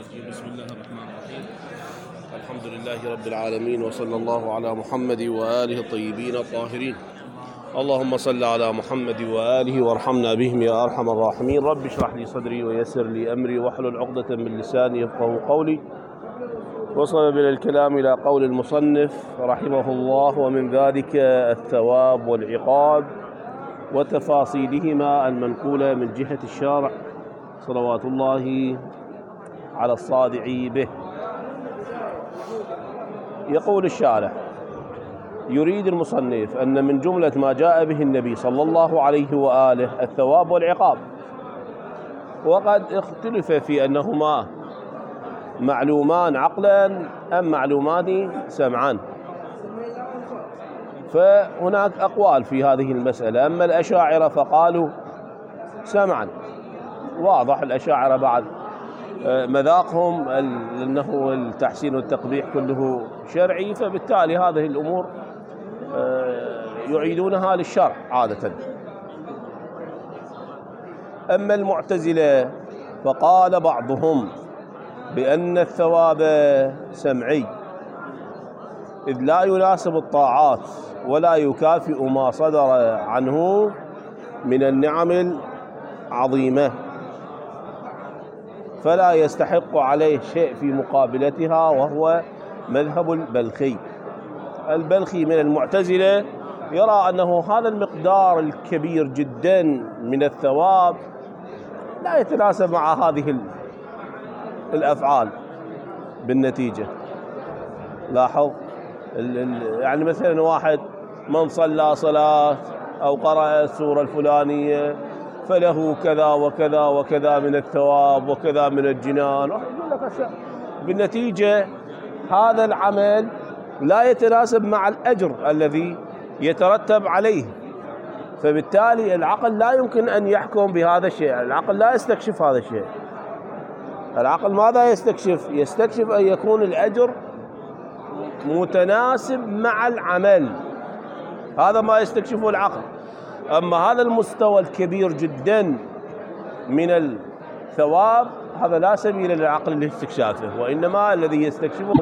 بسم الله الرحمن الرحيم. الحمد لله رب العالمين، وصلى الله على محمد وآله الطيبين الطاهرين. اللهم صل على محمد وآله وارحمنا بهم يا أرحم الراحمين. رب اشرح لي صدري ويسر لي أمري واحلل عقدة من لساني يفقهوا قولي. وصل بنا الكلام إلى قول المصنف رحمه الله: ومن ذلك الثواب والعقاب وتفاصيلهما المنقولة من جهة الشارع صلوات الله على الصادع به. يقول الشارع: يريد المصنف أن من جملة ما جاء به النبي صلى الله عليه وآله الثواب والعقاب، وقد اختلف في أنهما معلومان عقلا أم معلومان سمعا، فهناك أقوال في هذه المسألة. أما الأشاعرة فقالوا سمعا، واضح الأشاعرة بعد مذاقهم أنه التحسين والتقبيح كله شرعي، فبالتالي هذه الأمور يعيدونها للشرع عادة. أما المعتزلة فقال بعضهم بأن الثواب سمعي، إذ لا يناسب الطاعات ولا يكافئ ما صدر عنه من النعم العظيمة، فلا يستحق عليه شيء في مقابلتها، وهو مذهب البلخي من المعتزلة يرى أنه هذا المقدار الكبير جدا من الثواب لا يتناسب مع هذه الأفعال بالنتيجة. لاحظ يعني مثلا واحد من صلى صلاة أو قرأ السورة الفلانية فله كذا وكذا وكذا من الثواب وكذا من الجنان، بالنتيجة هذا العمل لا يتناسب مع الأجر الذي يترتب عليه، فبالتالي العقل لا يمكن أن يحكم بهذا الشيء. العقل لا يستكشف هذا الشيء. العقل ماذا يستكشف؟ يستكشف أن يكون الأجر متناسب مع العمل، هذا ما يستكشفه العقل. أما هذا المستوى الكبير جدا من الثواب هذا لا سبيل للعقل لاستكشافه، وإنما الذي يستكشفه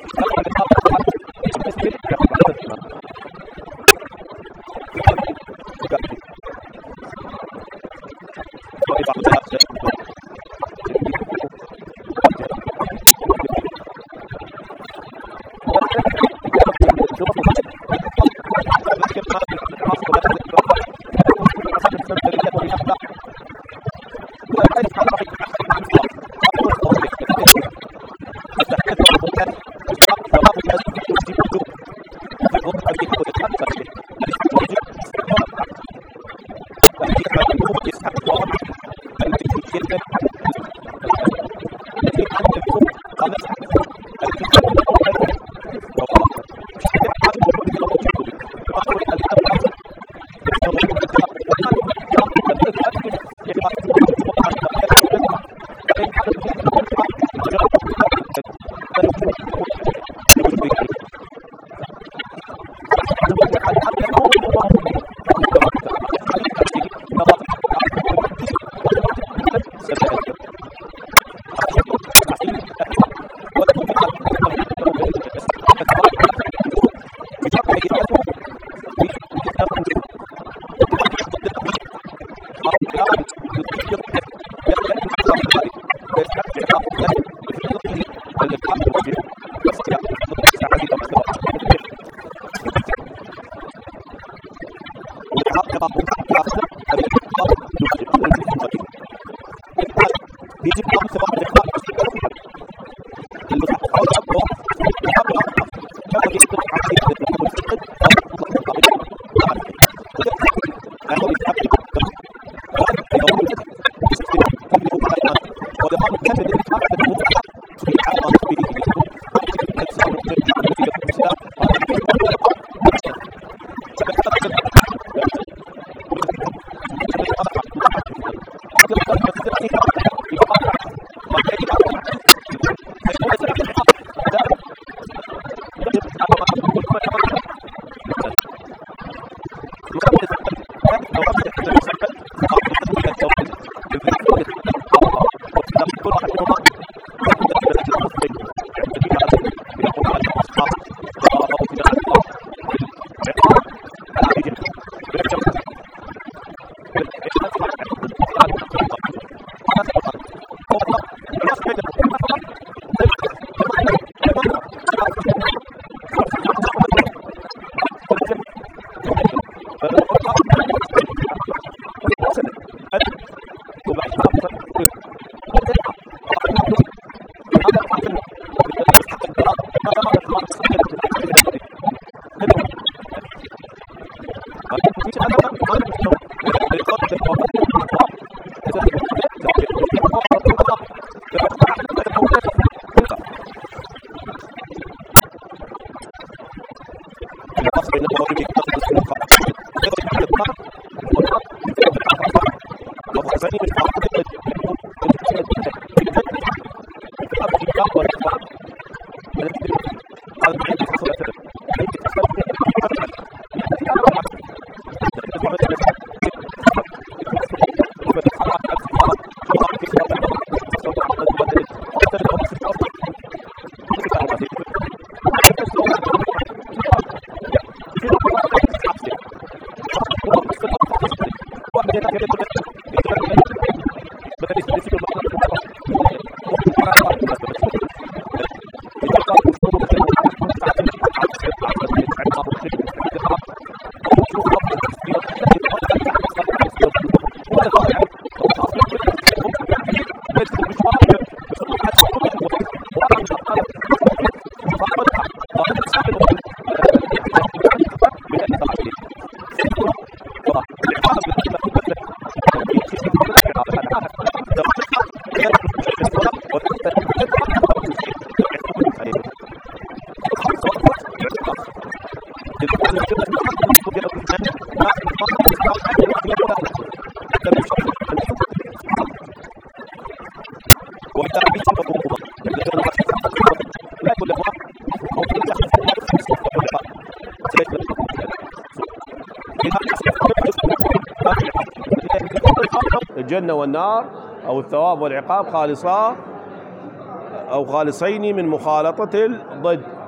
الجنة والنار أو الثواب والعقاب خالصان أو خالصين من مخالطة الضد.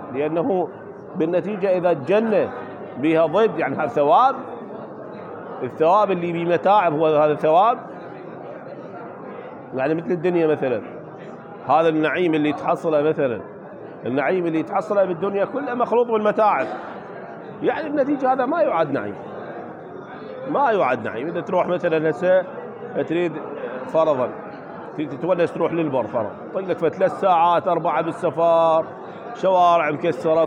لأنه بالنتيجة إذا الجنة بها ضد يعني هذا ثواب، الثواب اللي بمتاعب هو هذا الثواب، يعني مثل الدنيا مثلا هذا النعيم اللي تحصله، مثلا النعيم اللي تحصله بالدنيا كله مخلوط بالمتاعب، يعني بالنتيجة هذا ما يعد نعيم، ما يعد نعيم. إذا تروح مثلا هسه تريد فرضا تتونس تروح للبر فرض، طيب لك 3 ساعات 4 بالسفر، شوارع مكسرة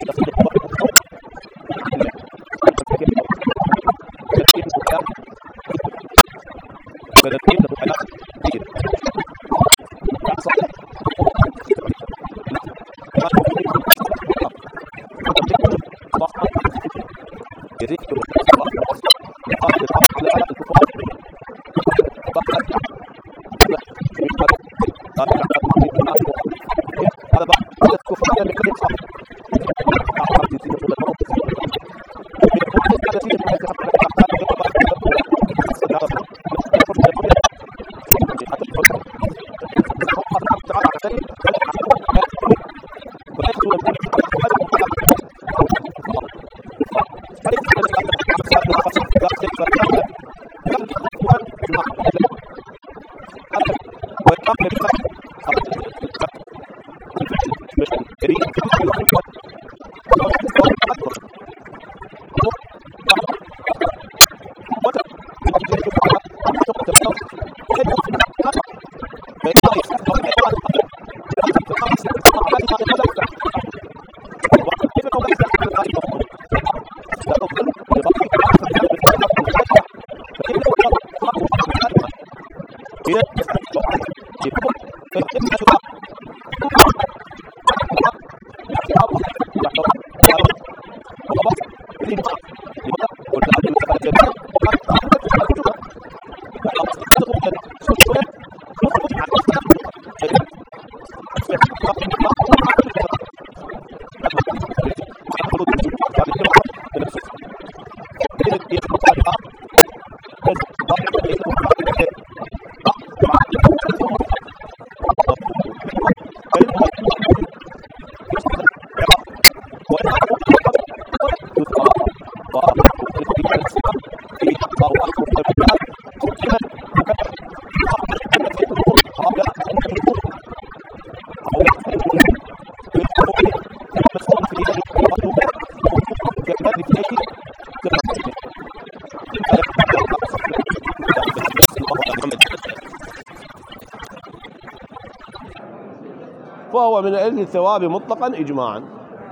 فهو من أهل الثواب مطلقا إجماعا.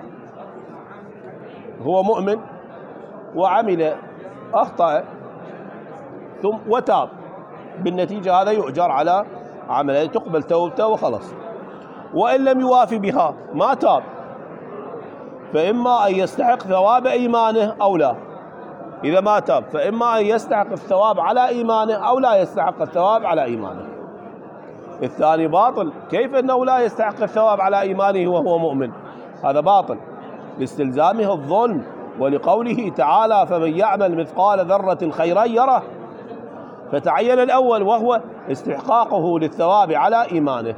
هو مؤمن وعمل أخطأ ثم وتاب، بالنتيجة هذا يؤجر على عمله، تقبل توبته وخلص. وإن لم يوافي بها ما تاب، فإما أن يستحق ثواب إيمانه أو لا. إذا ما تاب فإما أن يستحق الثواب على إيمانه أو لا يستحق الثواب على إيمانه. الثاني باطل. كيف أنه لا يستحق الثواب على إيمانه وهو مؤمن؟ هذا باطل لاستلزامه الظلم، ولقوله تعالى فمن يعمل مثقال ذرة خيرا يره، فتعين الأول وهو استحقاقه للثواب على إيمانه،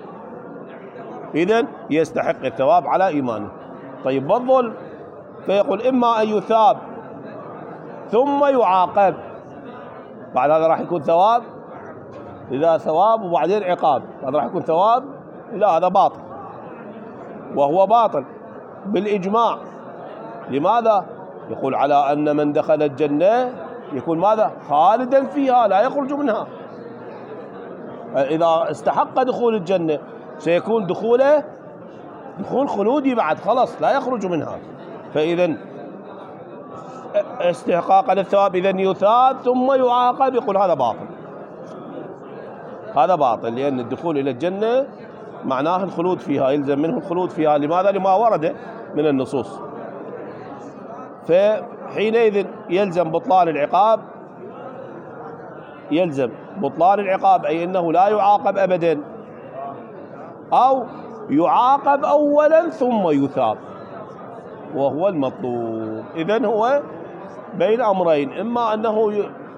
إذن يستحق الثواب على إيمانه. طيب بالظلم فيقول إما أن يثاب ثم يعاقب، بعد هذا راح يكون ثواب. إذا ثواب وبعدين عقاب هذا راح يكون ثواب؟ لا، هذا باطل، وهو باطل بالإجماع. لماذا؟ يقول على أن من دخل الجنة يكون ماذا؟ خالدا فيها لا يخرج منها. إذا استحق دخول الجنة سيكون دخوله دخول خلودي بعد، خلص لا يخرج منها. فإذا استحقاق للثواب إذن يثاب ثم يعاقب، يقول هذا باطل. هذا باطل لأن الدخول إلى الجنة معناه الخلود فيها، يلزم منه الخلود فيها. لماذا؟ لما ورد من النصوص. فحينئذ يلزم بطلان العقاب، يلزم بطلان العقاب أي أنه لا يعاقب أبدا، أو يعاقب أولا ثم يثاب، وهو المطلوب. إذن هو بين أمرين، إما أنه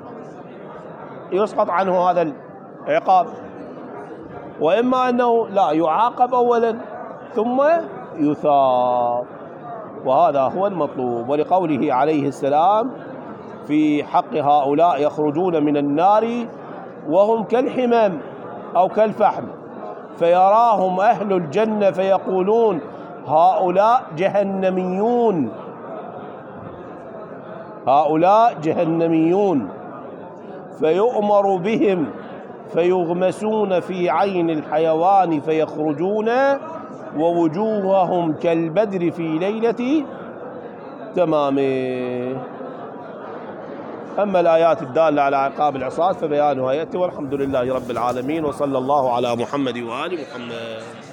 يسقط عنه هذا العقاب، وإما أنه لا يعاقب أولا ثم يثاب، وهذا هو المطلوب. ولقوله عليه السلام في حق هؤلاء يخرجون من النار وهم كالحمام أو كالفحم فيراهم أهل الجنة فيقولون هؤلاء جهنميون، هؤلاء جهنميون، فيؤمر بهم فيغمسون في عين الحيوان فيخرجون ووجوههم كالبدر في ليلة تمامه. أما الآيات الدالة على عقاب العصاة فبيانها يأتي، والحمد لله رب العالمين، وصلى الله على محمد وآل محمد.